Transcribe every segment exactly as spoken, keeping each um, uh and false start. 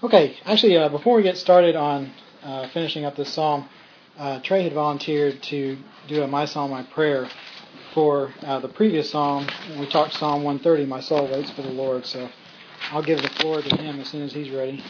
Okay, actually, uh, before we get started on uh, finishing up this psalm, uh, Trey had volunteered to do a My Psalm, My Prayer for uh, the previous psalm. We talked Psalm one thirty, My soul waits for the Lord, so I'll give the floor to him as soon as he's ready.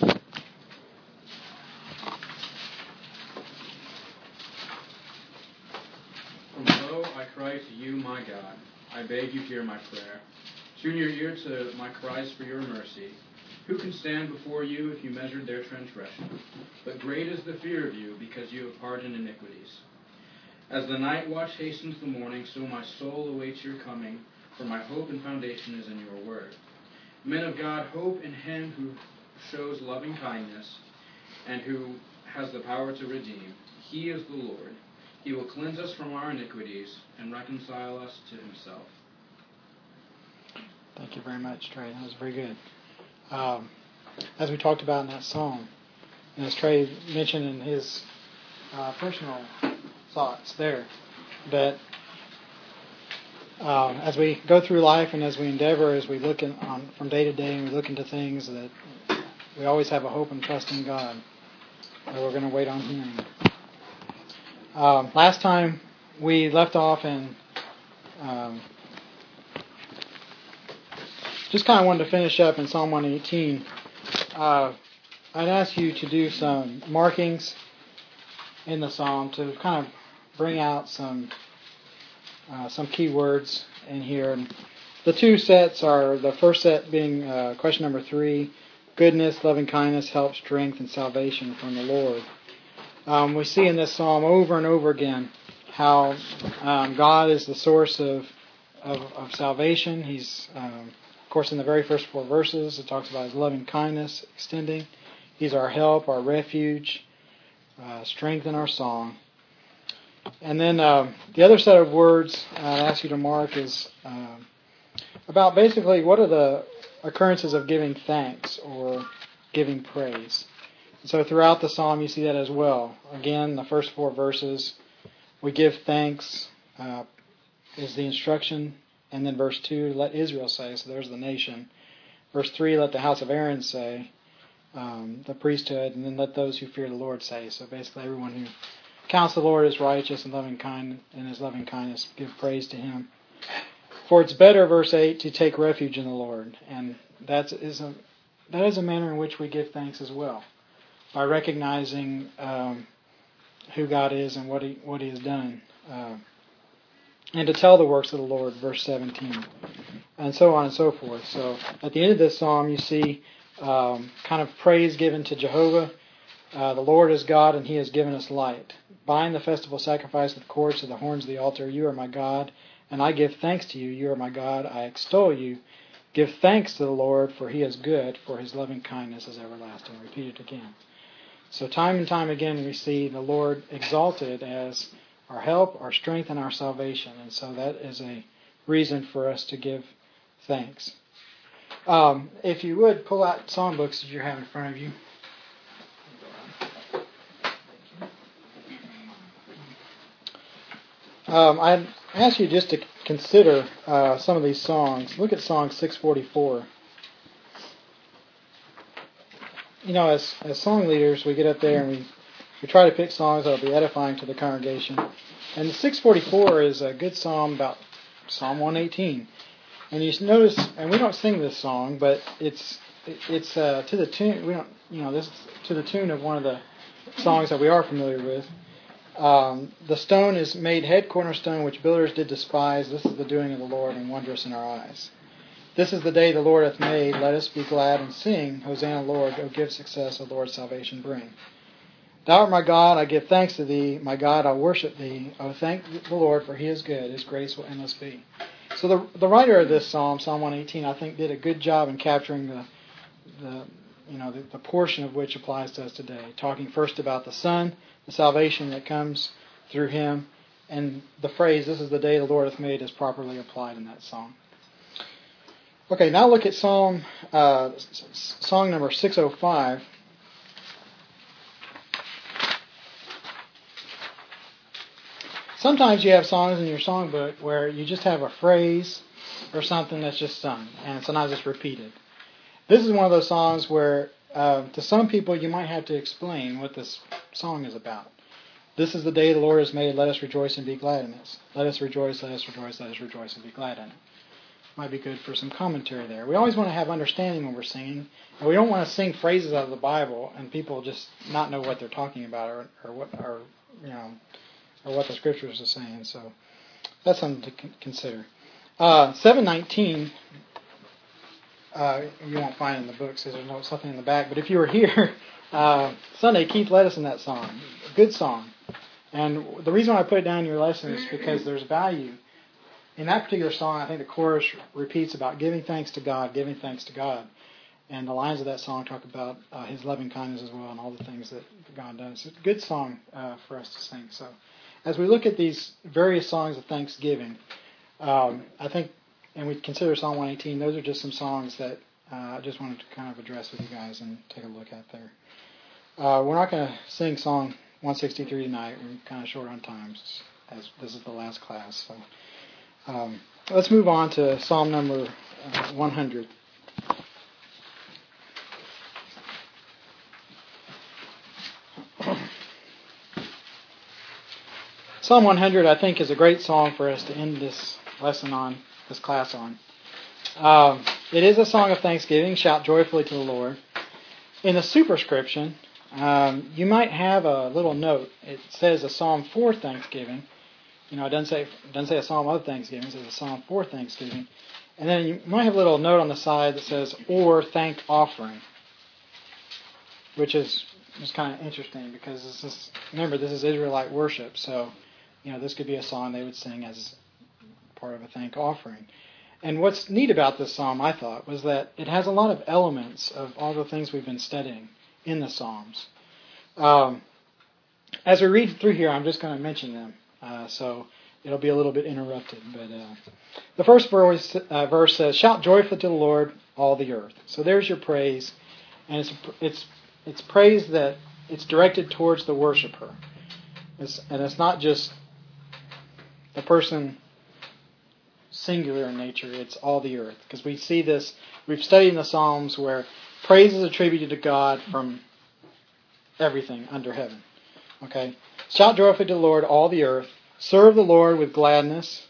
From below I cry to you, my God. I beg you hear my prayer. Tune your ear to my cries for your mercy. Who can stand before you if you measured their transgression? But great is the fear of you, because you have pardoned iniquities. As the night watch hastens the morning, so my soul awaits your coming, for my hope and foundation is in your word. Men of God, hope in him who shows loving kindness and who has the power to redeem. He is the Lord. He will cleanse us from our iniquities and reconcile us to himself. Thank you very much, Trey. That was very good. Um, as we talked about in that psalm, and as Trey mentioned in his uh, personal thoughts there, that uh, as we go through life and as we endeavor, as we look in, on, from day to day and we look into things, that we always have a hope and trust in God, that we're going to wait on Him. Um, last time we left off in um, just kind of wanted to finish up in Psalm one eighteen. Uh, I'd ask you to do some markings in the psalm to kind of bring out some uh, some key words in here. And the two sets are, the first set being uh, question number three, goodness, loving kindness, help, strength, and salvation from the Lord. Um, we see in this psalm over and over again how um, God is the source of of, of salvation. He's um, Of course, in the very first four verses, it talks about His loving kindness extending. He's our help, our refuge, uh, strength in our song. And then uh, the other set of words I'd ask you to mark is uh, about basically what are the occurrences of giving thanks or giving praise. And so throughout the psalm, you see that as well. Again, the first four verses, we give thanks uh, is the instruction. And then verse two, let Israel say, so there's the nation. Verse three, let the house of Aaron say, um, the priesthood, and then let those who fear the Lord say. So basically everyone who counts the Lord as righteous and loving kind in His loving kindness, give praise to Him. For it's better, verse eight, to take refuge in the Lord. And that is a, that is a manner in which we give thanks as well, by recognizing um, who God is and what He, what he has done. Uh, And to tell the works of the Lord, verse seventeen, and so on and so forth. So at the end of this psalm, you see um, kind of praise given to Jehovah. Uh, the Lord is God, and He has given us light. Bind the festival sacrifice with cords to the horns of the altar. You are my God, and I give thanks to you. You are my God. I extol you. Give thanks to the Lord, for He is good, for His loving kindness is everlasting. Repeat it again. So time and time again, we see the Lord exalted as our help, our strength, and our salvation. And so that is a reason for us to give thanks. Um, if you would, pull out songbooks that you have in front of you. Um, I'd ask you just to consider uh, some of these songs. Look at Song six forty-four. You know, as, as song leaders, we get up there and we We try to pick songs that will be edifying to the congregation. And the six forty-four is a good psalm about Psalm one eighteen. And you notice, and we don't sing this song, but it's it's uh, to the tune. We don't, you know, this is to the tune of one of the songs that we are familiar with. Um, the stone is made head cornerstone, which builders did despise. This is the doing of the Lord, and wondrous in our eyes. This is the day the Lord hath made. Let us be glad and sing. Hosanna, Lord. O give success, O Lord, salvation bring. Thou art my God, I give thanks to Thee. My God, I worship Thee. Oh, thank the Lord, for He is good. His grace will endless be. So the the writer of this psalm, Psalm one eighteen, I think did a good job in capturing the the you know the, the portion of which applies to us today. Talking first about the Son, the salvation that comes through Him, and the phrase, this is the day the Lord hath made, is properly applied in that psalm. Okay, now look at Psalm uh, song number six oh five. Sometimes you have songs in your songbook where you just have a phrase or something that's just sung, and sometimes it's repeated. This is one of those songs where uh, to some people you might have to explain what this song is about. This is the day the Lord has made. Let us rejoice and be glad in this. Let us rejoice, let us rejoice, let us rejoice and be glad in it. Might be good for some commentary there. We always want to have understanding when we're singing, and we don't want to sing phrases out of the Bible and people just not know what they're talking about or, or what or you know or what the scriptures are saying. So that's something to consider. Uh, seven nineteen. Uh, you won't find it in the books because there's no something in the back. But if you were here uh, Sunday, Keith led us in that song. A good song. And the reason why I put it down in your lesson is because there's value. In that particular song, I think the chorus repeats about giving thanks to God, giving thanks to God. And the lines of that song talk about uh, His loving kindness as well and all the things that God does. It's a good song uh, for us to sing. So as we look at these various songs of thanksgiving, um, I think, and we consider Psalm one eighteen, those are just some songs that uh, I just wanted to kind of address with you guys and take a look at there. Uh, we're not going to sing Song one sixty-three tonight. We're kind of short on time as this is the last class. So. Um, let's move on to Psalm number uh, one hundred. Psalm one hundred, I think, is a great song for us to end this lesson on, this class on. Um, it is a song of thanksgiving. Shout joyfully to the Lord. In the superscription, um, you might have a little note. It says a psalm for thanksgiving. You know, it doesn't say it doesn't say a psalm of thanksgiving. It says a psalm for thanksgiving. And then you might have a little note on the side that says, or thank offering, which is just kind of interesting because this is, remember, this is Israelite worship. So, you know, this could be a song they would sing as part of a thank offering. And what's neat about this psalm, I thought, was that it has a lot of elements of all the things we've been studying in the Psalms. Um, as we read through here, I'm just going to mention them. Uh, so it'll be a little bit interrupted. But uh, the first verse, uh, verse says, "Shout joyfully to the Lord, all the earth." So there's your praise. And it's it's it's praise that it's directed towards the worshiper. It's, and it's not just the person singular in nature, it's all the earth. Because we see this, we've studied in the Psalms where praise is attributed to God from everything under heaven. Okay? Shout joyfully to the Lord, all the earth. Serve the Lord with gladness.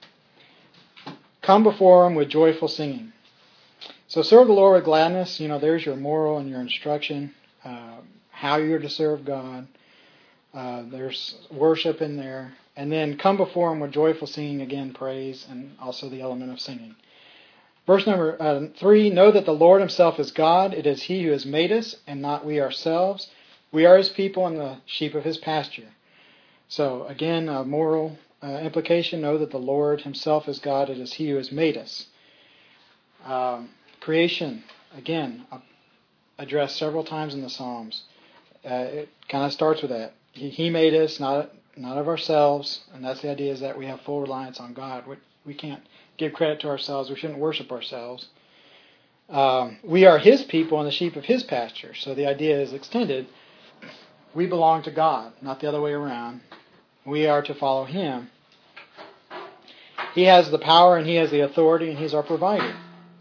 Come before Him with joyful singing. So serve the Lord with gladness. You know, there's your moral and your instruction, uh, how you're to serve God. Uh, there's worship in there. And then come before Him with joyful singing, again, praise, and also the element of singing. Verse number uh, three, know that the Lord Himself is God. It is He who has made us, and not we ourselves. We are His people and the sheep of His pasture. So, again, a moral uh, implication, know that the Lord Himself is God. It is He who has made us. Um, creation, again, uh, addressed several times in the Psalms. Uh, it kind of starts with that. He, he made us, not not of ourselves, and that's the idea, is that we have full reliance on God. We, we can't give credit to ourselves. We shouldn't worship ourselves. Um, we are His people and the sheep of His pasture. So the idea is extended. We belong to God, not the other way around. We are to follow Him. He has the power and He has the authority, and He's our provider.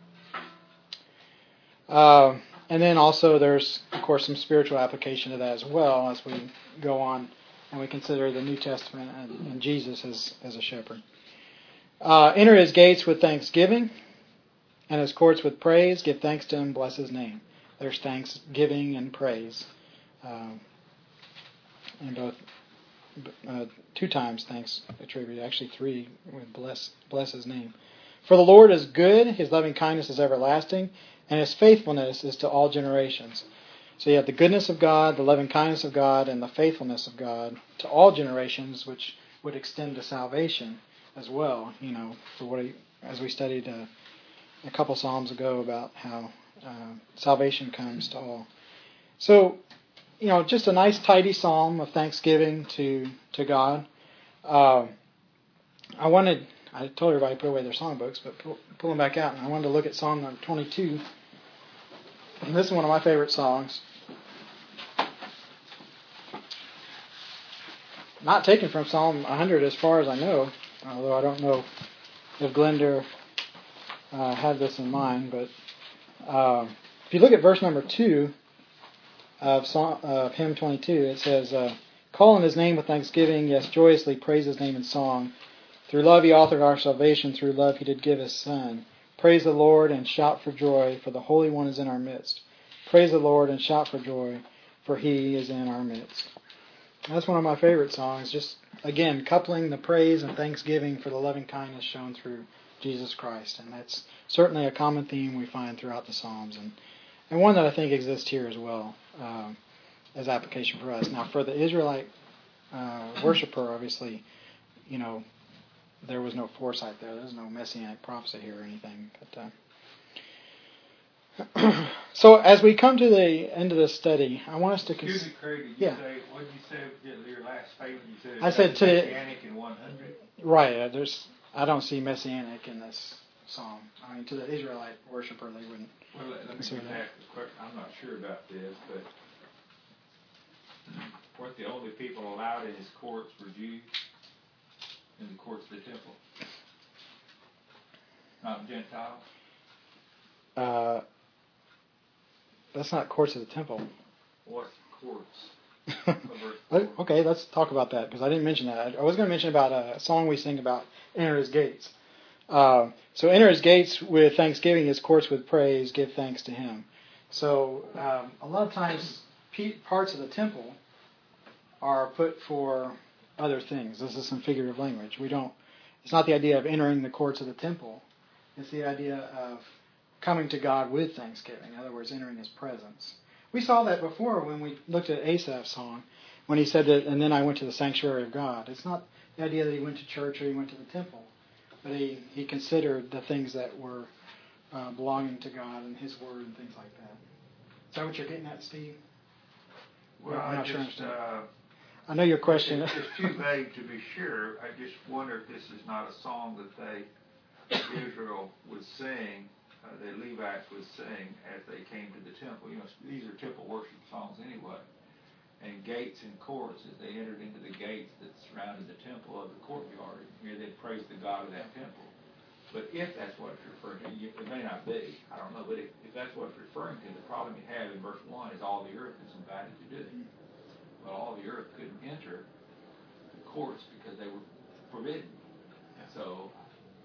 Uh, and then also there's, of course, some spiritual application to that as well as we go on and we consider the New Testament and, and Jesus as, as a shepherd. Uh, enter His gates with thanksgiving and His courts with praise. Give thanks to Him, bless His name. There's thanksgiving and praise. Uh, and both uh, two times thanks attributed, actually three, with bless, bless His name. For the Lord is good, His loving kindness is everlasting, and His faithfulness is to all generations. So you have the goodness of God, the loving kindness of God, and the faithfulness of God to all generations, which would extend to salvation as well. You know, for what he, as we studied uh, a couple Psalms ago about how uh, salvation comes to all. So, you know, just a nice tidy psalm of thanksgiving to to God. Uh, I wanted, I told everybody to put away their songbooks, but pull, pull them back out, and I wanted to look at Psalm number twenty-two. And this is one of my favorite songs. Not taken from Psalm one hundred as far as I know, although I don't know if Glenda uh, had this in mind. But uh, if you look at verse number two, of, song, of hymn twenty-two. It says, uh, "Call on his name with thanksgiving, yes, joyously praise his name in song. Through love he authored our salvation, through love he did give his Son. Praise the Lord and shout for joy, for the Holy One is in our midst. Praise the Lord and shout for joy, for he is in our midst." That's one of my favorite songs, just, again, coupling the praise and thanksgiving for the loving kindness shown through Jesus Christ. And that's certainly a common theme we find throughout the Psalms, and, and one that I think exists here as well um, as application for us. Now, for the Israelite uh, worshiper, obviously, you know, there was no foresight there. There's no messianic prophecy here or anything. But uh, so as we come to the end of this study, I want us to consider. Excuse me, Craig, did you yeah. say, what did you say your last statement? You said I said to Messianic in one hundred? Right. Uh, there's. I don't see messianic in this psalm. I mean, to the Israelite worshiper, they wouldn't. Well, let, let me just consider ask that. a question. I'm not sure about this, but weren't the only people allowed in his courts were Jews in the courts of the temple? Not Gentiles? Uh, that's not courts of the temple. What's courts? Okay, let's talk about that, because I didn't mention that. I was going to mention about a song we sing about enter his gates. Uh, so enter his gates with thanksgiving, his courts with praise, give thanks to him. So um, a lot of times parts of the temple are put for other things. This is some figurative language. We don't. It's not the idea of entering the courts of the temple. It's the idea of coming to God with thanksgiving. In other words, entering his presence. We saw that before when we looked at Asaph's song, when he said that, and then I went to the sanctuary of God. It's not the idea that he went to church or he went to the temple, but he, he considered the things that were uh, belonging to God and his word and things like that. Is that what you're getting at, Steve? Well, I'm I not just, sure I uh, I know your question. It's, it's too vague to be sure. I just wonder if this is not a song that they, Israel, would sing, uh, the Levites would sing as they came to the temple. You know, these are temple worship songs anyway. And gates and courts, as they entered into the gates that surrounded the temple of the courtyard, here they'd praise the God of that temple. But if that's what it's referring to, it may not be, I don't know, but if, if that's what it's referring to, the problem you have in verse one is all the earth is invited to do it. Well, all the earth couldn't enter the courts because they were forbidden. So,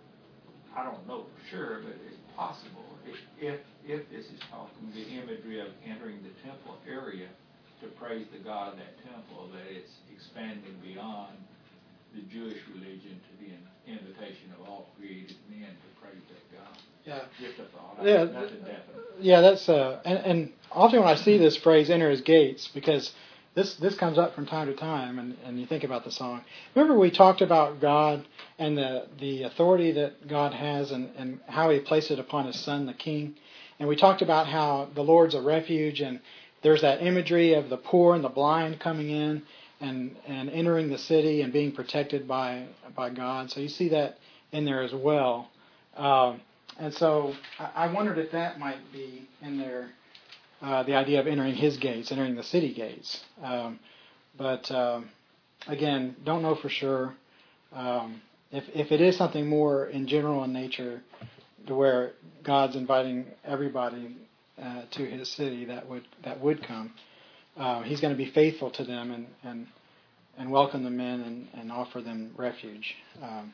I don't know for sure, but it's possible if, if, if this is talking the imagery of entering the temple area to praise the God of that temple, that it's expanding beyond the Jewish religion to the invitation of all created men to praise that God. Yeah. Just a thought. Yeah. Nothing definite. Yeah, that's uh, and, and often when I see this phrase "enter his gates," because this this comes up from time to time, and, and you think about the song. Remember we talked about God and the the authority that God has, and, and how He placed it upon His Son, the King, and we talked about how the Lord's a refuge, and there's that imagery of the poor and the blind coming in and and entering the city and being protected by by God. So you see that in there as well. Um, and so I, I wondered if that might be in there. Uh, the idea of entering his gates, entering the city gates. Um, but um, again, don't know for sure. Um, if if it is something more in general in nature, to where God's inviting everybody uh, to His city, that would that would come. Uh, he's going to be faithful to them and and, and welcome them in and, and offer them refuge. Um,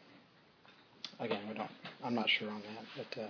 again, we don't. I'm not sure on that, but. Uh,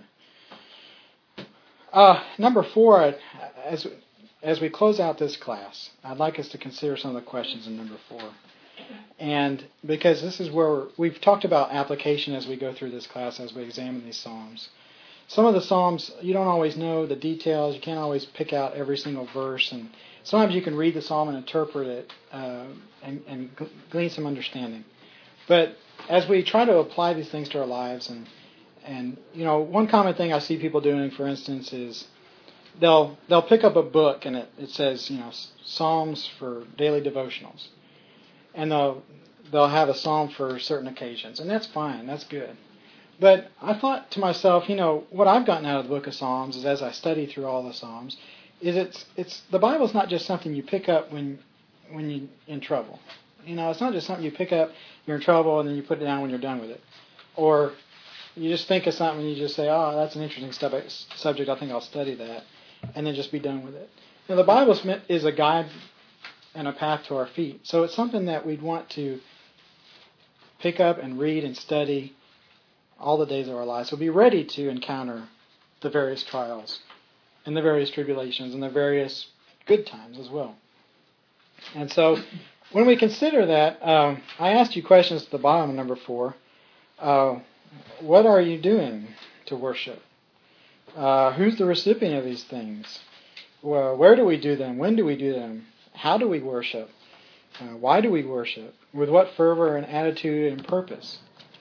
Uh, number four, as as we close out this class, I'd like us to consider some of the questions in number four. And because this is where we've talked about application as we go through this class, as we examine these Psalms. Some of the Psalms, you don't always know the details. You can't always pick out every single verse. And sometimes you can read the Psalm and interpret it uh, and, and glean some understanding. But as we try to apply these things to our lives, and And, you know, one common thing I see people doing, for instance, is they'll they'll pick up a book and it, it says, you know, Psalms for daily devotionals. And they'll they'll have a psalm for certain occasions. And that's fine. That's good. But I thought to myself, you know, what I've gotten out of the book of Psalms is, as I study through all the Psalms, is it's it's the Bible's not just something you pick up when when you're in trouble. You know, it's not just something you pick up, you're in trouble, and then you put it down when you're done with it. Or you just think of something and you just say, oh, that's an interesting subject, I think I'll study that. and then just be done with it. Now, the Bible is a guide and a path to our feet. So it's something that we'd want to pick up and read and study all the days of our lives. So be ready to encounter the various trials and the various tribulations and the various good times as well. And so when we consider that, um, I asked you questions at the bottom, number four. Uh, what are you doing to worship? Uh, who's the recipient of these things? Well, where do we do them? When do we do them? How do we worship? Uh, why do we worship? With what fervor and attitude and purpose?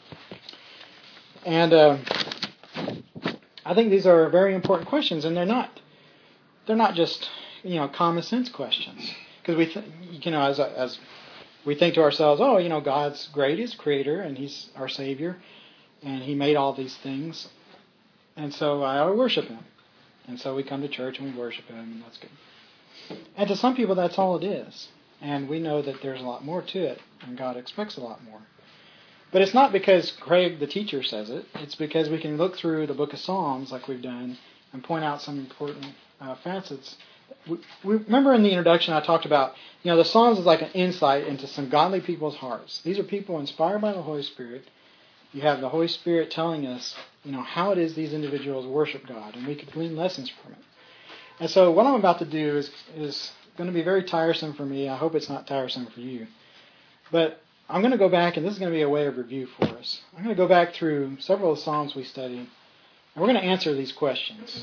And uh, I think these are very important questions, and they're not they're not just you know common sense questions, because we th- you know as as we think to ourselves, oh, you know God's great, He's Creator, and He's our Savior, and He made all these things, and so I worship Him, and so we come to church and we worship Him, and that's good. And to some people, that's all it is, and we know that there's a lot more to it, and God expects a lot more. But it's not because Craig, the teacher, says it. It's because we can look through the book of Psalms like we've done and point out some important uh, facets. We, we remember in the introduction I talked about, you know, the Psalms is like an insight into some godly people's hearts. These are people inspired by the Holy Spirit. You have the Holy Spirit telling us, you know, how it is these individuals worship God, and we could glean lessons from it. And so what I'm about to do is is going to be very tiresome for me. I hope it's not tiresome for you. But I'm going to go back, and this is going to be a way of review for us. I'm going to go back through several of the Psalms we studied, and we're going to answer these questions.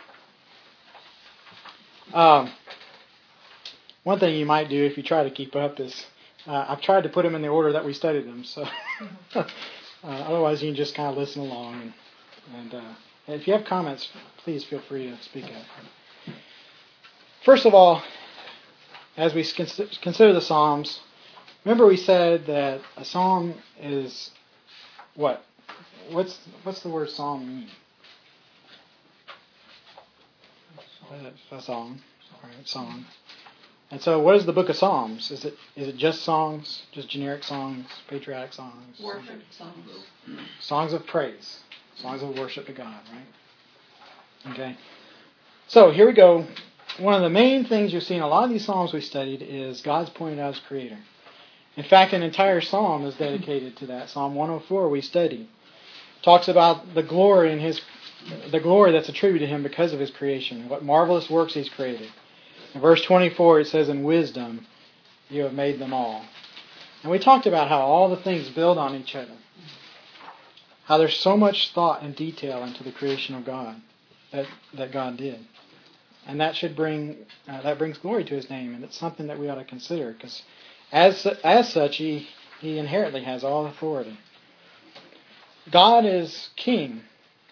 Um, one thing you might do if you try to keep up is, uh, I've tried to put them in the order that we studied them, so uh, otherwise you can just kind of listen along. And, and uh, if you have comments, please feel free to speak up. First of all, as we consider the Psalms, remember we said that a psalm is what? What's what's the word psalm mean? A song, right? Song. And so, what is the book of Psalms? Is it is it just songs, just generic songs, patriotic songs? Worship songs. Songs of praise, songs of worship to God, right? Okay. So here we go. One of the main things you'll see in a lot of these psalms we studied is God's pointed out as Creator. In fact, an entire psalm is dedicated to that. Psalm one oh four we studied talks about the glory in His, the glory that's attributed to Him because of His creation, what marvelous works He's created. In verse twenty-four, it says, "In wisdom you have made them all." And we talked about how all the things build on each other, how there's so much thought and detail into the creation of God that that God did, and that should bring uh, that brings glory to His name, and it's something that we ought to consider because. As as such, he, he inherently has all authority. God is king.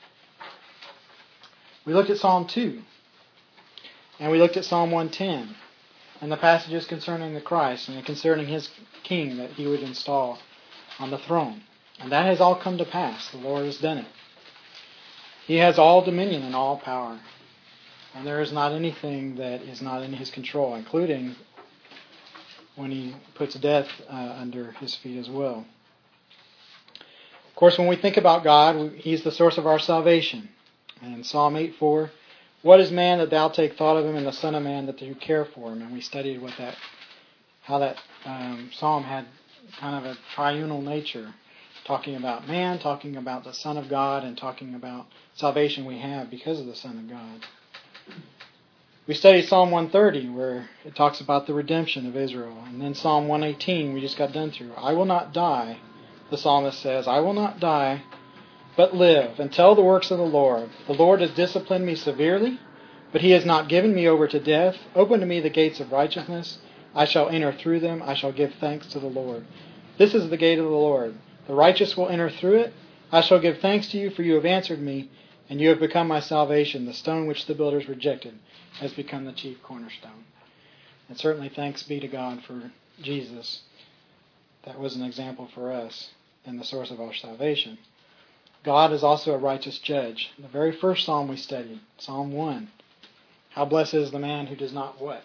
We looked at Psalm two. And we looked at Psalm one ten. And the passages concerning the Christ and concerning His king that He would install on the throne. And that has all come to pass. The Lord has done it. He has all dominion and all power. And there is not anything that is not in His control, including when He puts death uh, under His feet as well. Of course, when we think about God, He's the source of our salvation. And Psalm eight four, "What is man that Thou take thought of him, and the Son of Man that Thou care for him?" And we studied what that, how that um, psalm had kind of a triunal nature, talking about man, talking about the Son of God, and talking about salvation we have because of the Son of God. We studied Psalm one thirty, where it talks about the redemption of Israel. And then Psalm one eighteen, we just got done through. "I will not die," the psalmist says, "I will not die, but live, and tell the works of the Lord. The Lord has disciplined me severely, but He has not given me over to death. Open to me the gates of righteousness. I shall enter through them. I shall give thanks to the Lord. This is the gate of the Lord. The righteous will enter through it. I shall give thanks to you, for you have answered me, and you have become my salvation. The stone which the builders rejected has become the chief cornerstone." And certainly thanks be to God for Jesus. That was an example for us and the source of our salvation. God is also a righteous judge. The very first psalm we studied, Psalm one. "How blessed is the man who does not" what?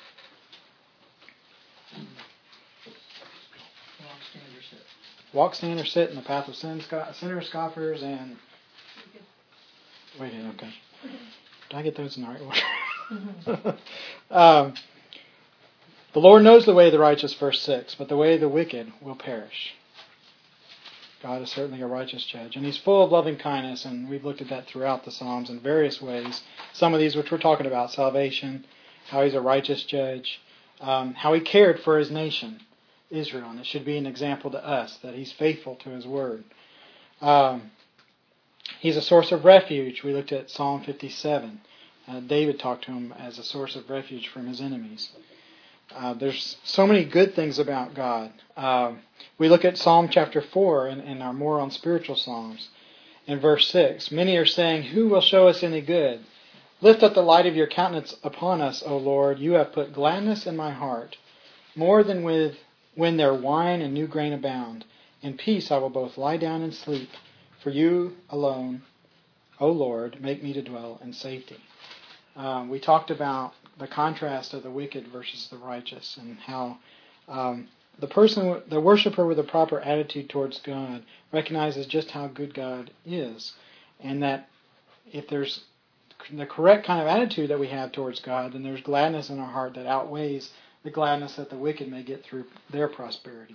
Walk, stand, or sit. Walk, stand, or sit in the path of sin, sinners, scoffers, and... Wait, okay. Did I get those in the right order? um, the Lord knows the way of the righteous, verse six, but the way of the wicked will perish. God is certainly a righteous judge, and He's full of loving kindness, and we've looked at that throughout the Psalms in various ways. Some of these which we're talking about, salvation, how He's a righteous judge, um, how He cared for His nation, Israel, and it should be an example to us that He's faithful to His word. Um, he's a source of refuge. We looked at Psalm fifty-seven. Uh, David talked to Him as a source of refuge from his enemies. Uh, there's so many good things about God. Uh, we look at Psalm chapter four in, in our more on spiritual Psalms. In verse six, many are saying, who will show us any good? Lift up the light of your countenance upon us, O Lord. You have put gladness in my heart, more than with when their wine and new grain abound. In peace I will both lie down and sleep. For you alone, O Lord, make me to dwell in safety. Um, we talked about the contrast of the wicked versus the righteous, and how um, the person, the worshiper with a proper attitude towards God recognizes just how good God is, and that if there's the correct kind of attitude that we have towards God, then there's gladness in our heart that outweighs the gladness that the wicked may get through their prosperity.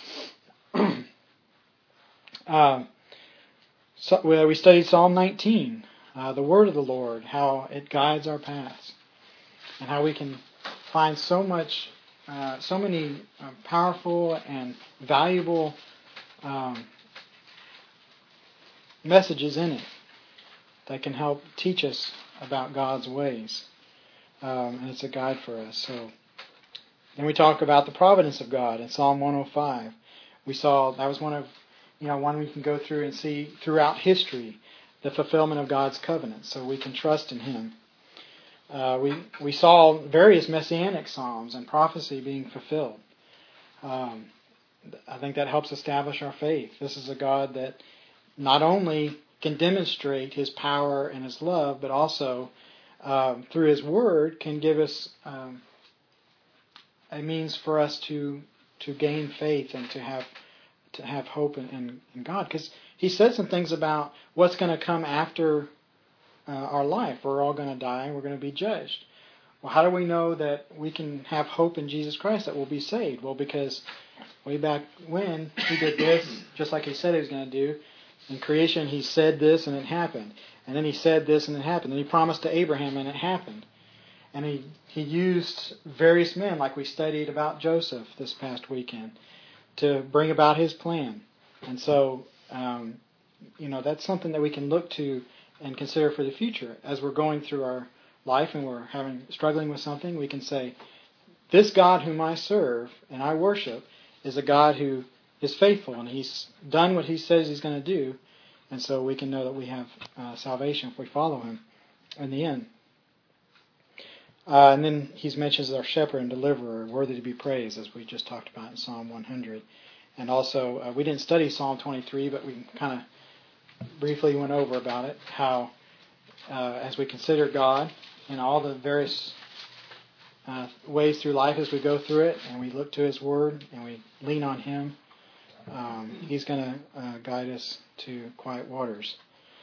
uh, so, well, we studied Psalm nineteen, uh, the word of the Lord, how it guides our paths, and how we can find so much, uh, so many uh, powerful and valuable um, messages in it that can help teach us about God's ways. Um, and it's a guide for us. So then we talk about the providence of God in Psalm one oh five. We saw that was one of, you know, one we can go through and see throughout history the fulfillment of God's covenant, so we can trust in Him. Uh, we we saw various messianic psalms and prophecy being fulfilled. Um, I think that helps establish our faith. This is a God that not only can demonstrate His power and His love, but also um, through His Word can give us um, a means for us to to gain faith and to have to have hope in, in, in God. Because He said some things about what's going to come after uh, our life. We're all going to die and we're going to be judged. Well, how do we know that we can have hope in Jesus Christ, that we'll be saved? Well, because way back when He did this, just like He said He was going to do. In creation, He said this and it happened. And then He said this and it happened. And He promised to Abraham and it happened. And He, he used various men, like we studied about Joseph this past weekend, to bring about His plan. And so, um, you know, that's something that we can look to and consider for the future. As we're going through our life and we're having struggling with something, we can say, this God whom I serve and I worship is a God who is faithful, and He's done what He says He's going to do, and so we can know that we have uh, salvation if we follow Him in the end. Uh, and then He's mentioned as our shepherd and deliverer, worthy to be praised, as we just talked about in Psalm one hundred. And also, uh, we didn't study Psalm twenty-three, but we kind of briefly went over about it, how uh, as we consider God in all the various uh, ways through life as we go through it, and we look to His Word, and we lean on Him, Um, he's going to uh, guide us to quiet waters.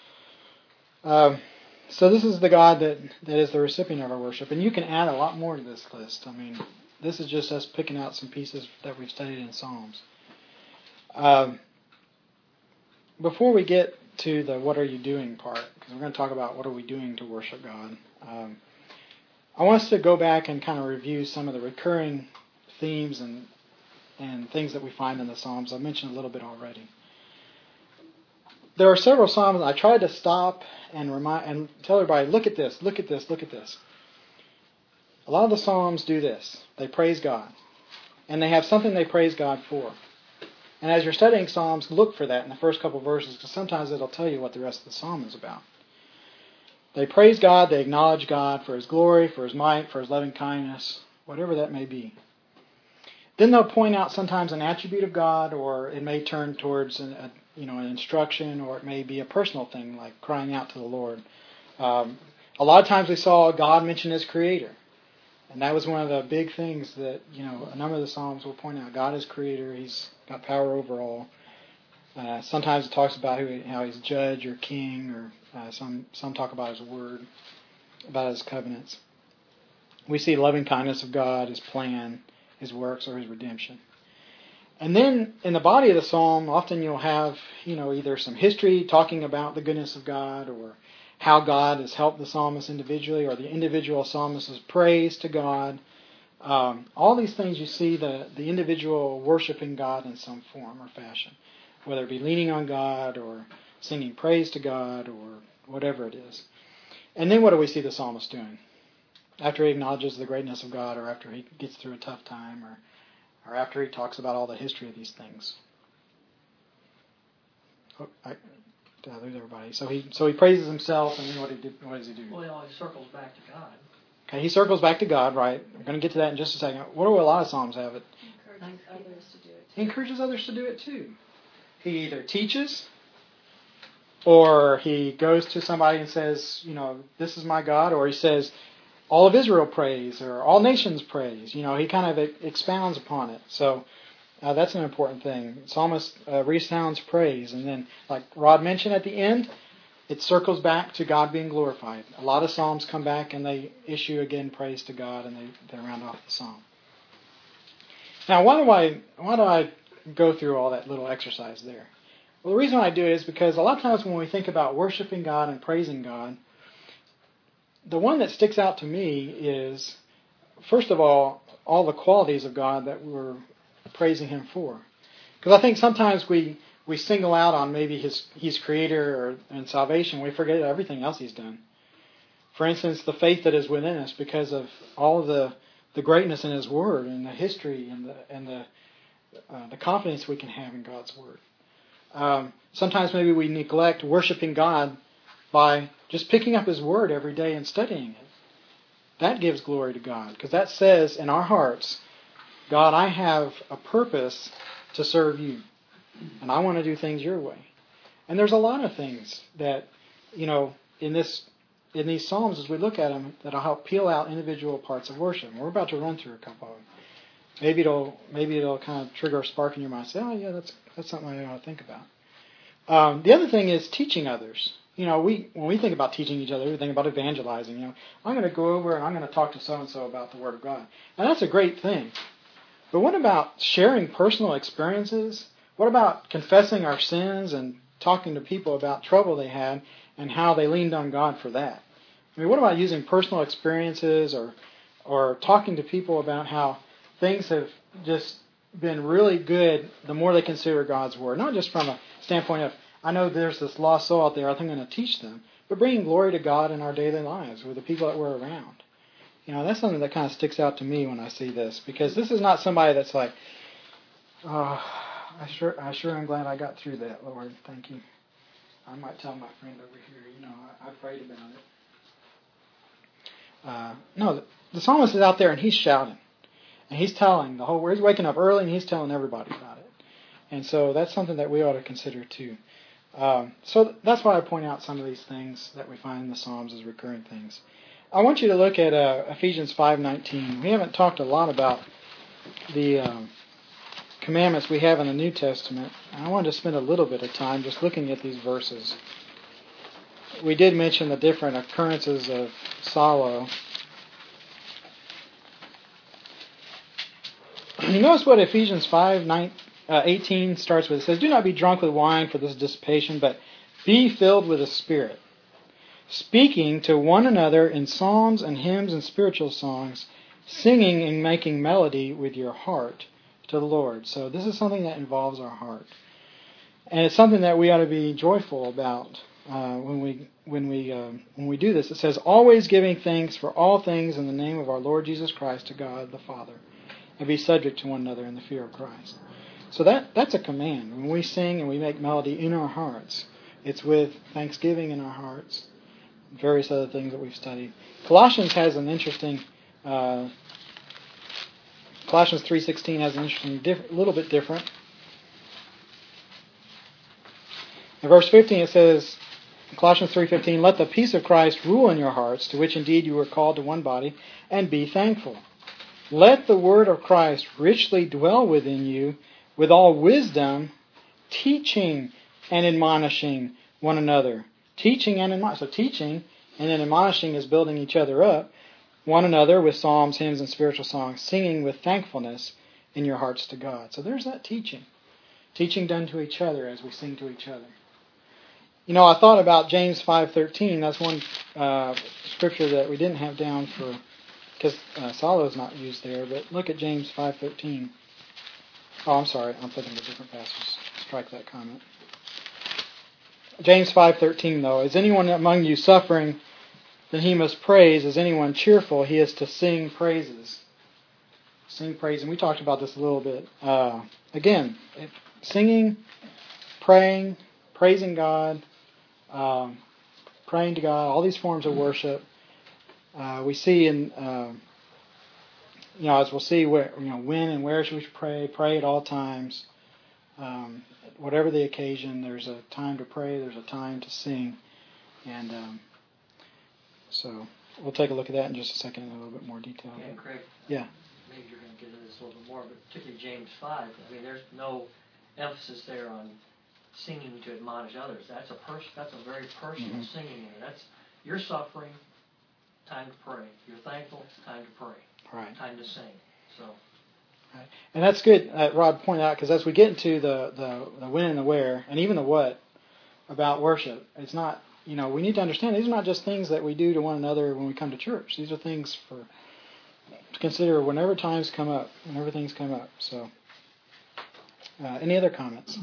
Um, so this is the God that, that is the recipient of our worship. And you can add a lot more to this list. I mean, this is just us picking out some pieces that we've studied in Psalms. Um, before we get to the what are you doing part, because we're going to talk about what are we doing to worship God, um, I want us to go back and kind of review some of the recurring themes and and things that we find in the Psalms. I mentioned a little bit already. There are several Psalms. I tried to stop and remind and tell everybody, look at this, look at this, look at this. A lot of the Psalms do this. They praise God. And they have something they praise God for. And as you're studying Psalms, look for that in the first couple of verses, because sometimes it'll tell you what the rest of the Psalm is about. They praise God, they acknowledge God for His glory, for His might, for His loving kindness, whatever that may be. Then they'll point out sometimes an attribute of God, or it may turn towards an, a, you know, an instruction, or it may be a personal thing, like crying out to the Lord. Um, a lot of times we saw God mentioned as Creator. And that was one of the big things that, you know, a number of the Psalms will point out. God is Creator. He's got power over all. Uh, sometimes it talks about who, how He's judge or king, or uh, some some talk about His word, about His covenants. we see loving kindness of God, His plan, His works, or His redemption. And then in the body of the psalm, often you'll have, you know, either some history talking about the goodness of God, or how God has helped the psalmist individually, or the individual psalmist's praise to God. Um, all these things you see the, the individual worshiping God in some form or fashion, whether it be leaning on God or singing praise to God or whatever it is. And then what do we see the psalmist doing? After he acknowledges the greatness of God, or after he gets through a tough time, or or after he talks about all the history of these things. Oh, I, did I lose everybody? So he so he praises himself, and then what, he did, what does he do? Well, he always circles back to God. Okay, he circles back to God, right? We're going to get to that in just a second. What do a lot of Psalms have? It Encourages others to do it too. He encourages others to do it too. He either teaches, or he goes to somebody and says, you know, this is my God, or he says, all of Israel praise, or all nations praise. You know, he kind of expounds upon it. So uh, that's an important thing. Psalmist uh, resounds praise, and then, like Rod mentioned at the end, it circles back to God being glorified. A lot of psalms come back and they issue again praise to God, and they, they round off the psalm. Now, why do I why do I go through all that little exercise there? Well, the reason I do it is because a lot of times when we think about worshiping God and praising God, the one that sticks out to me is, first of all, all the qualities of God that we're praising Him for. Because I think sometimes we, we single out on maybe His He's Creator or, and salvation. We forget everything else He's done. For instance, the faith that is within us because of all of the, the greatness in His Word and the history and the and the uh, the confidence we can have in God's Word. Um, sometimes maybe we neglect worshiping God by just picking up His Word every day and studying it. That gives glory to God, because that says in our hearts, God, I have a purpose to serve You, and I want to do things Your way. And there's a lot of things that, you know, in this in these Psalms, as we look at them, that'll help peel out individual parts of worship. And we're about to run through a couple of them. Maybe it'll maybe it'll kind of trigger a spark in your mind. Say, oh yeah, that's that's something I ought to think about. Um, the other thing is teaching others. You know, we when we think about teaching each other, we think about evangelizing. You know, I'm going to go over and I'm going to talk to so and so about the Word of God, and that's a great thing. But what about sharing personal experiences? What about confessing our sins and talking to people about trouble they had and how they leaned on God for that? I mean, what about using personal experiences or or talking to people about how things have just been really good the more they consider God's Word? Not just from a standpoint of, I know there's this lost soul out there, I think I'm going to teach them, but bringing glory to God in our daily lives with the people that we're around. You know, that's something that kind of sticks out to me when I see this, because this is not somebody that's like, oh, I sure, I sure am glad I got through that, Lord, thank You. I might tell my friend over here, you know, I, I prayed about it. Uh, no, the, the psalmist is out there and he's shouting. And he's telling the whole world. He's waking up early and he's telling everybody about it. And so that's something that we ought to consider too. Um, so that's why I point out some of these things that we find in the Psalms as recurring things. I want you to look at uh, Ephesians five nineteen. We haven't talked a lot about the um, commandments we have in the New Testament. I wanted to spend a little bit of time just looking at these verses. We did mention the different occurrences of sorrow. You notice what Ephesians five eighteen starts with. It says, do not be drunk with wine, for this is dissipation, but be filled with the Spirit, speaking to one another in psalms and hymns and spiritual songs, singing and making melody with your heart to the Lord. So this is something that involves our heart. And it's something that we ought to be joyful about uh, when we when we uh, when we do this. It says, always giving thanks for all things in the name of our Lord Jesus Christ to God the Father, and be subject to one another in the fear of Christ. So that that's a command. When we sing and we make melody in our hearts, it's with thanksgiving in our hearts, various other things that we've studied. Colossians has an interesting, uh, Colossians three sixteen has an interesting, diff- little bit different. In verse fifteen it says, Colossians three fifteen, let the peace of Christ rule in your hearts, to which indeed you were called to one body, and be thankful. Let the word of Christ richly dwell within you with all wisdom, teaching and admonishing one another. Teaching and admonishing. So teaching and then admonishing is building each other up one another with psalms, hymns, and spiritual songs, singing with thankfulness in your hearts to God. So there's that teaching. Teaching done to each other as we sing to each other. You know, I thought about James five thirteen. That's one uh, scripture that we didn't have down for, because uh, Salo is not used there. But look at James five thirteen. Oh, I'm sorry. I'm thinking of a different passage. Strike that comment. James five thirteen, though. Is anyone among you suffering? Then he must praise. Is anyone cheerful? He is to sing praises. Sing praise. And we talked about this a little bit. Uh, again, if singing, praying, praising God, um, praying to God, all these forms of worship. Uh, we see in, uh, you know, as we'll see, where, you know, when and where should we pray? Pray at all times. Um, whatever the occasion, there's a time to pray, there's a time to sing. And um, so we'll take a look at that in just a second in a little bit more detail. Yeah, Craig. Yeah. Maybe you're going to get into this a little bit more, but particularly James five. I mean, there's no emphasis there on singing to admonish others. That's a pers- That's a very personal Mm-hmm. singing there. That's you're suffering. Time to pray. You're thankful. Time to pray. Right. Time to sing. So. Right. And that's good, uh, Rod pointed out, because as we get into the, the, the when and the where, and even the what about worship, it's not, you know, we need to understand these are not just things that we do to one another when we come to church. These are things for to consider whenever times come up, whenever things come up. So, uh, any other comments?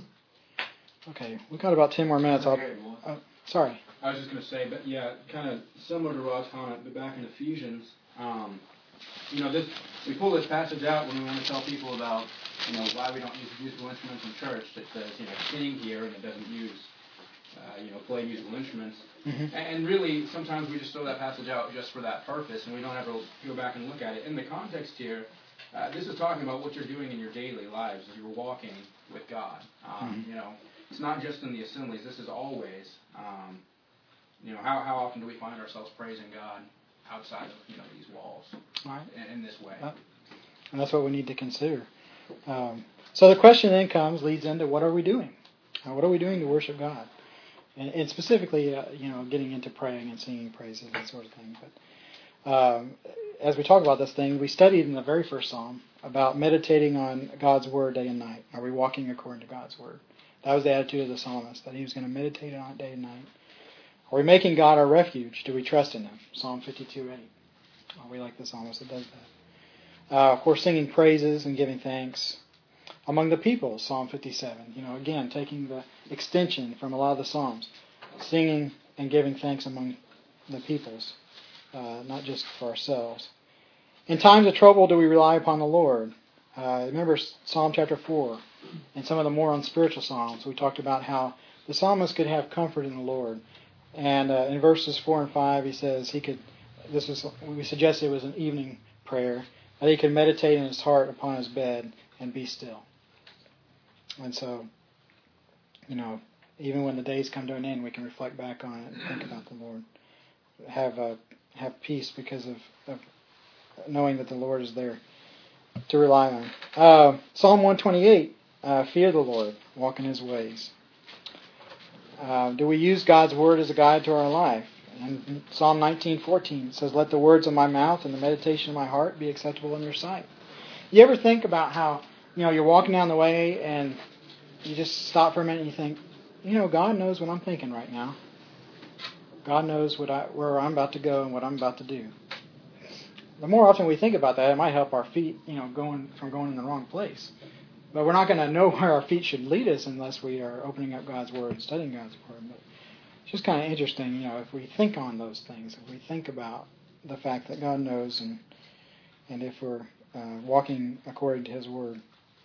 Okay, we've got about ten more minutes. I'll, uh, sorry. I was just going to say, but yeah, kind of similar to Rod's comment, but back in Ephesians, um, you know, this we pull this passage out when we want to tell people about, you know, why we don't use musical instruments in church. It says, you know, sing here, and it doesn't use, uh, you know, play musical instruments. Mm-hmm. And really, sometimes we just throw that passage out just for that purpose, and we don't ever go back and look at it. In the context here, uh, this is talking about what you're doing in your daily lives as you're walking with God. Um, mm-hmm. You know, it's not just in the assemblies. This is always, um, you know, how, how often do we find ourselves praising God outside of, you know, these walls, right, in, in this way? And that's what we need to consider. Um, so the question then comes, leads into what are we doing? Uh, what are we doing to worship God? And, and specifically, uh, you know, getting into praying and singing praises, that sort of thing. But um, as we talk about this thing, we studied in the very first psalm about meditating on God's word day and night. Are we walking according to God's word? That was the attitude of the psalmist, that he was going to meditate on it day and night. Are we making God our refuge? Do we trust in Him? Psalm fifty-two eight. Are we like the psalmist that does that? Uh, of course, singing praises and giving thanks among the people, Psalm fifty-seven. You know, again, taking the extension from a lot of the psalms, singing and giving thanks among the peoples, uh, not just for ourselves. In times of trouble, do we rely upon the Lord? Uh, remember Psalm chapter four and some of the more unspiritual psalms. We talked about how the psalmist could have comfort in the Lord. And uh, in verses four and five, he says he could. This was we suggested it was an evening prayer, that he could meditate in his heart upon his bed and be still. And so, you know, even when the days come to an end, we can reflect back on it and think about the Lord. Have uh, have peace because of, of knowing that the Lord is there to rely on. Uh, Psalm one twenty-eight, uh, fear the Lord, walk in His ways. Uh, do we use God's word as a guide to our life? And Psalm nineteen fourteen says, let the words of my mouth and the meditation of my heart be acceptable in your sight. You ever think about how, you know, you're walking down the way and you just stop for a minute and you think, you know, God knows what I'm thinking right now. God knows what I, where I'm about to go and what I'm about to do. The more often we think about that, it might help our feet, you know, going from going in the wrong place. But we're not going to know where our feet should lead us unless we are opening up God's Word and studying God's Word. But it's just kind of interesting, you know, if we think on those things, if we think about the fact that God knows and and if we're uh, walking according to His Word.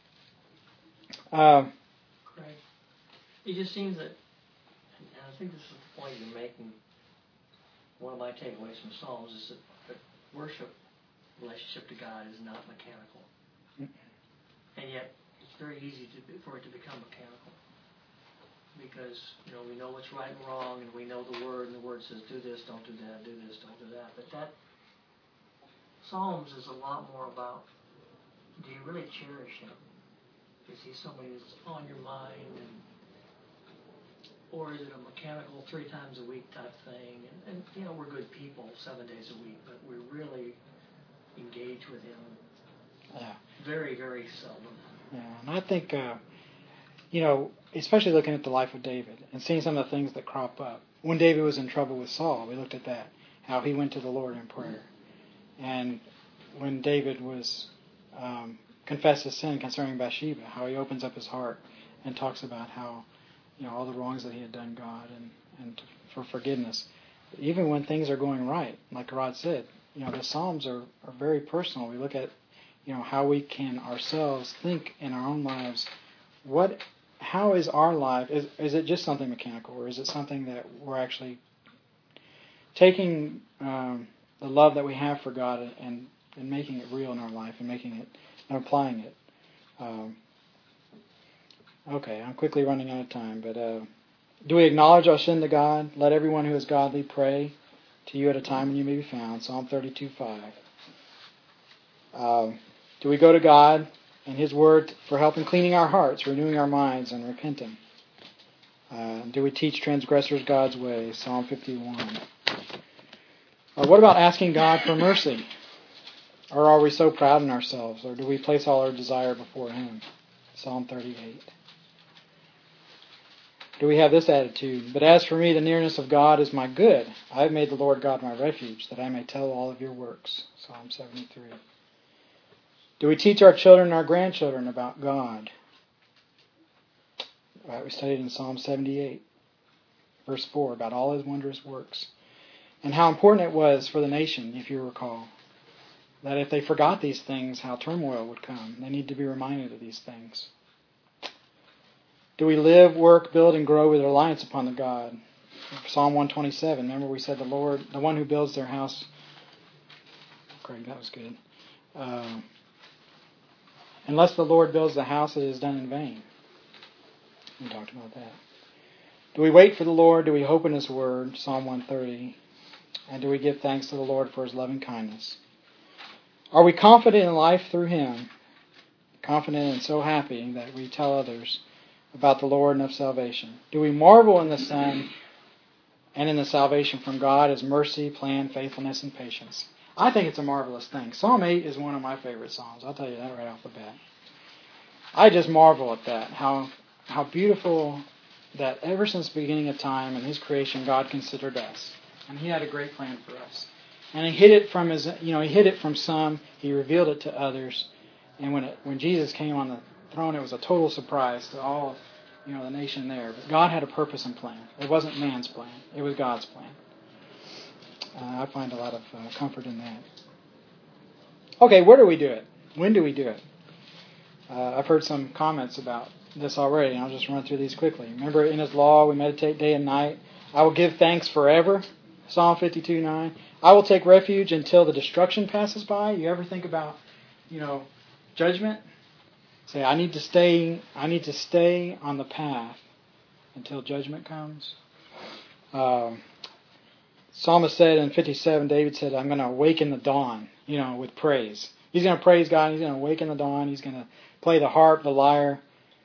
Uh, Right. It just seems that, and I think this is the point you're making, one of my takeaways from Psalms is that, that worship relationship to God is not mechanical. And yet, it's very easy to be, for it to become mechanical. Because, you know, we know what's right and wrong, and we know the Word, and the Word says, do this, don't do that, do this, don't do that. But that, Psalms is a lot more about, do you really cherish Him? Is He somebody that's on your mind? And or is it a mechanical three times a week type thing? And, and you know, we're good people seven days a week, but we really engage with Him Yeah. very, very seldom. Yeah, and I think, uh, you know, especially looking at the life of David and seeing some of the things that crop up. When David was in trouble with Saul, we looked at that, how he went to the Lord in prayer. And when David was um, confessed his sin concerning Bathsheba, how he opens up his heart and talks about how, you know, all the wrongs that he had done God and, and for forgiveness. Even when things are going right, like Rod said, you know, the Psalms are, are very personal. We look at, you know, how we can ourselves think in our own lives, what, how is our life, is, is it just something mechanical, or is it something that we're actually taking um, the love that we have for God and, and making it real in our life and making it, and applying it. Um, okay, I'm quickly running out of time, but uh, do we acknowledge our sin to God? Let everyone who is godly pray to you at a time when you may be found. Psalm thirty-two five. Um, do we go to God and His Word for help in cleaning our hearts, renewing our minds, and repenting? Uh, do we teach transgressors God's way? Psalm fifty-one. Or what about asking God for mercy? Or are we so proud in ourselves? Or do we place all our desire before Him? Psalm thirty-eight. Do we have this attitude? But as for me, the nearness of God is my good. I have made the Lord God my refuge, that I may tell all of your works. Psalm seventy-three. Do we teach our children and our grandchildren about God? Right, we studied in Psalm seventy-eight, verse four, about all His wondrous works. And how important it was for the nation, if you recall, that if they forgot these things, how turmoil would come. They need to be reminded of these things. Do we live, work, build, and grow with reliance upon the God? Psalm one twenty-seven, remember we said the Lord, the one who builds their house. Craig, that was good. Uh, unless the Lord builds the house, it is done in vain. We talked about that. Do we wait for the Lord? Do we hope in His Word? Psalm one thirty. And do we give thanks to the Lord for His loving kindness? Are we confident in life through Him? Confident and so happy that we tell others about the Lord and of salvation? Do we marvel in the Son and in the salvation from God, His mercy, plan, faithfulness, and patience? I think it's a marvelous thing. Psalm eight is one of my favorite psalms. I'll tell you that right off the bat. I just marvel at that, how how beautiful that ever since the beginning of time and His creation, God considered us. And He had a great plan for us. And He hid it from His, you know, He hid it from some. He revealed it to others. And when it, when Jesus came on the throne, it was a total surprise to all of, you know, the nation there. But God had a purpose and plan. It wasn't man's plan. It was God's plan. Uh, I find a lot of uh, comfort in that. Okay, where do we do it? When do we do it? Uh, I've heard some comments about this already, and I'll just run through these quickly. Remember, in His law, we meditate day and night. I will give thanks forever. Psalm fifty-two nine. I will take refuge until the destruction passes by. You ever think about, you know, judgment? Say, I need to stay. I need to stay on the path until judgment comes. Um, Psalmist said in fifty-seven, David said, "I'm going to awaken the dawn." You know, with praise. He's going to praise God. He's going to awaken the dawn. He's going to play the harp, the lyre.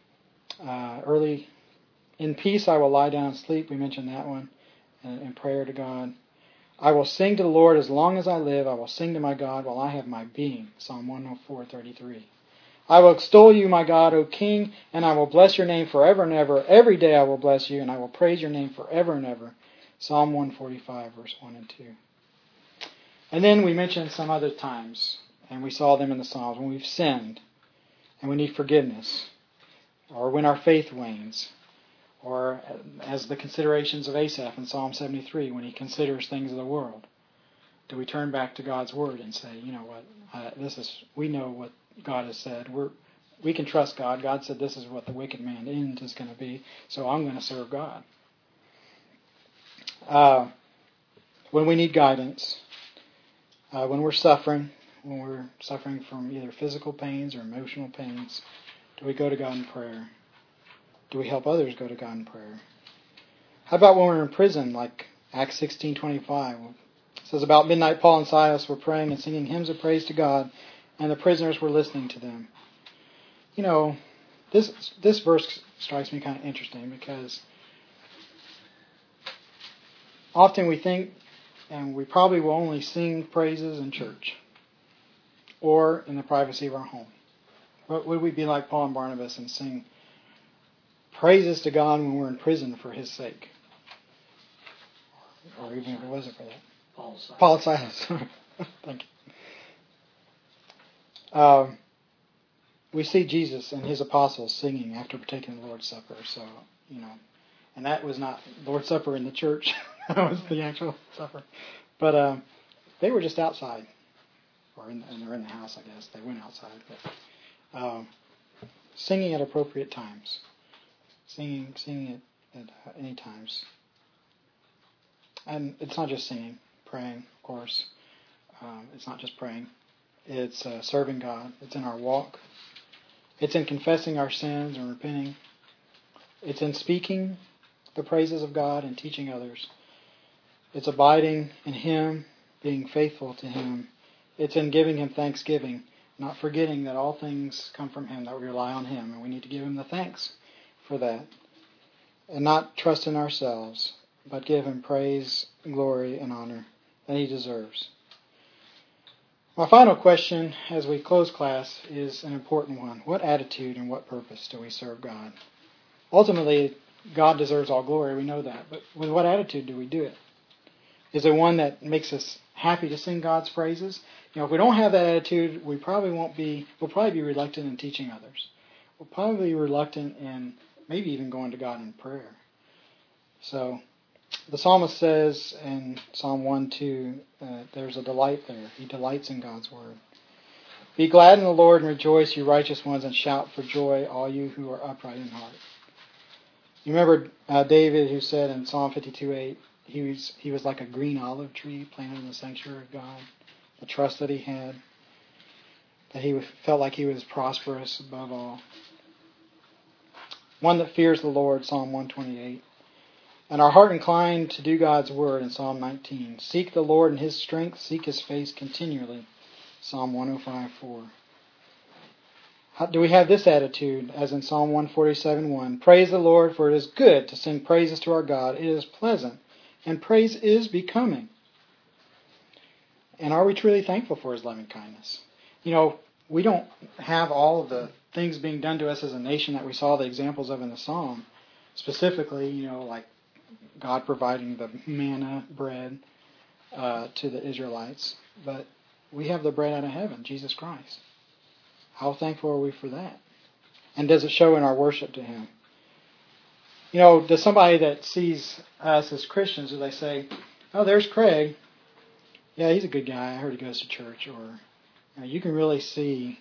Uh, early in peace, I will lie down and sleep. We mentioned that one. And in prayer to God. I will sing to the Lord as long as I live. I will sing to my God while I have my being. Psalm one oh four thirty-three. I will extol you, my God, O King, and I will bless your name forever and ever. Every day I will bless you, and I will praise your name forever and ever. Psalm one forty-five, verse one and two. And then we mentioned some other times, and we saw them in the Psalms, when we've sinned, and we need forgiveness, or when our faith wanes, or as the considerations of Asaph in Psalm seventy-three, when he considers things of the world. Do we turn back to God's Word and say, you know what, uh, this is, we know what God has said. We're, we can trust God. God said this is what the wicked man end is going to be, so I'm going to serve God. Uh, when we need guidance, uh, when we're suffering, when we're suffering from either physical pains or emotional pains, do we go to God in prayer? Do we help others go to God in prayer? How about when we're in prison, like Acts sixteen twenty-five? It says, about midnight, Paul and Silas were praying and singing hymns of praise to God, and the prisoners were listening to them. You know, this this verse strikes me kind of interesting because often we think, and we probably will only sing praises in church or in the privacy of our home. But would we be like Paul and Barnabas and sing praises to God when we're in prison for His sake? Or even if it wasn't for that. Paul and Silas. Paul and Silas. Thank you. Um, we see Jesus and His apostles singing after taking the Lord's Supper. So, you know, and that was not Lord's Supper in the church. That was the actual supper. But um, they were just outside. Or in, and they're in the house, I guess. They went outside. But um, singing at appropriate times. Singing singing at, at uh, any times. And it's not just singing. Praying, of course. Um, it's not just praying. It's uh, serving God. It's in our walk. It's in confessing our sins and repenting. It's in speaking the praises of God and teaching others. It's abiding in Him, being faithful to Him. It's in giving Him thanksgiving, not forgetting that all things come from Him, that we rely on Him, and we need to give Him the thanks for that. And not trust in ourselves, but give Him praise, glory, and honor that He deserves. My final question as we close class is an important one. What attitude and what purpose do we serve God? Ultimately, God deserves all glory, we know that. But with what attitude do we do it? Is it one that makes us happy to sing God's praises? You know, if we don't have that attitude, we probably won't be, we'll probably be reluctant in teaching others. We'll probably be reluctant in maybe even going to God in prayer. So, the psalmist says in Psalm one two, uh, there's a delight there. He delights in God's word. Be glad in the Lord and rejoice, you righteous ones, and shout for joy, all you who are upright in heart. You remember uh, David who said in Psalm fifty-two eight, he was, he was like a green olive tree planted in the sanctuary of God. The trust that he had, that he felt like he was prosperous above all. One that fears the Lord, Psalm one twenty-eight. And our heart inclined to do God's word in Psalm nineteen. Seek the Lord in His strength, seek His face continually, Psalm one oh five four. How, do we have this attitude as in Psalm one forty-seven one? Praise the Lord, for it is good to sing praises to our God. It is pleasant, and praise is becoming. And are we truly thankful for His loving kindness? You know, we don't have all of the things being done to us as a nation that we saw the examples of in the Psalm. Specifically, you know, like God providing the manna bread uh, to the Israelites. But we have the bread out of heaven, Jesus Christ. How thankful are we for that? And does it show in our worship to Him? You know, does somebody that sees us as Christians, do they say, oh, there's Craig. Yeah, he's a good guy. I heard he goes to church. Or you know, you can really see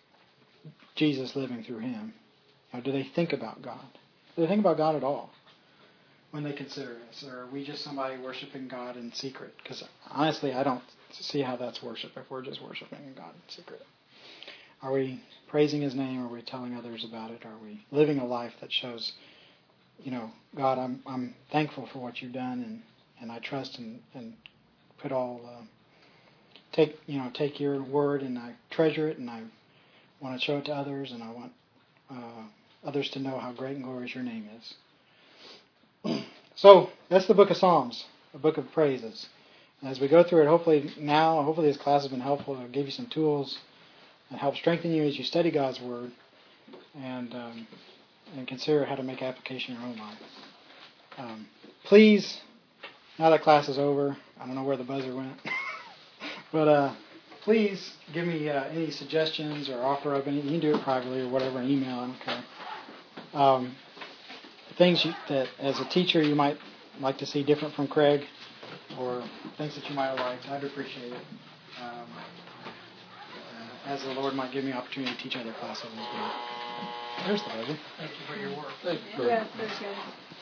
Jesus living through him. You know, do they think about God? Do they think about God at all when they consider us? Or are we just somebody worshiping God in secret? Because honestly, I don't see how that's worship if we're just worshiping God in secret. Are we praising His name? Are we telling others about it? Are we living a life that shows, you know, God, I'm I'm thankful for what you've done, and, and I trust and, and put all, uh, take, you know, take your word and I treasure it and I want to show it to others and I want uh, others to know how great and glorious your name is. So that's the book of Psalms, a book of praises. And as we go through it, hopefully now, hopefully this class has been helpful. It'll give you some tools and help strengthen you as you study God's Word and um, and consider how to make application in your own life. Um, please, now that class is over, I don't know where the buzzer went, but uh, please give me uh, any suggestions or offer up any. You can do it privately or whatever, an email, I don't care. Um, things you, that as a teacher you might like to see different from Craig, or things that you might have liked. I'd appreciate it. Um, uh, as the Lord might give me opportunity to teach other classes as well. There's the buzzer. Thank you for your work. Thank you for Yes, there's good.